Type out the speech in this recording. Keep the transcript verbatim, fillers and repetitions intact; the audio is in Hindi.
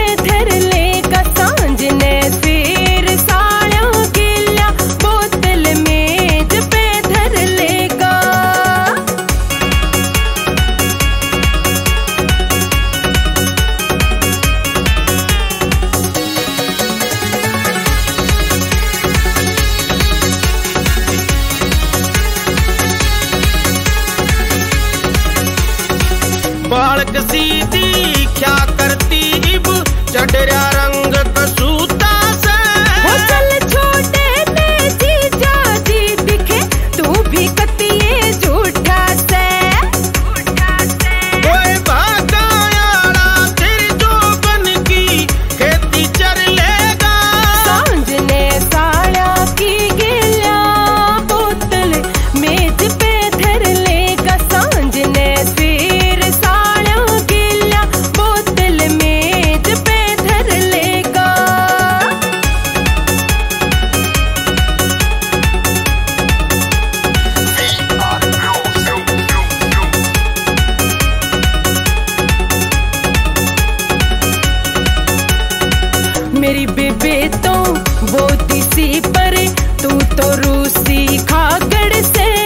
धर लेगा सांझ ने फिर साड़ा गिल्ला बोतल मेज पे धर लेगा। बालक सीधी क्या करती इब चढ़रा रंग कसूता से। हो चल छोटे ने जीजा जी दिखे तू भी कतिये झूठा से। ओए भागायाड़ा तेरी जो बन की खेती चर लेगा। सांझ ने साड़ा की गिल्ला बोतल मेज पे धर लेगा। सांझ ने फिर साड़ा गिल्ला बोतल मेज पे धर लेगा। मेरी बेबे तो वो सी पर तू तो रूसी खागड़ से।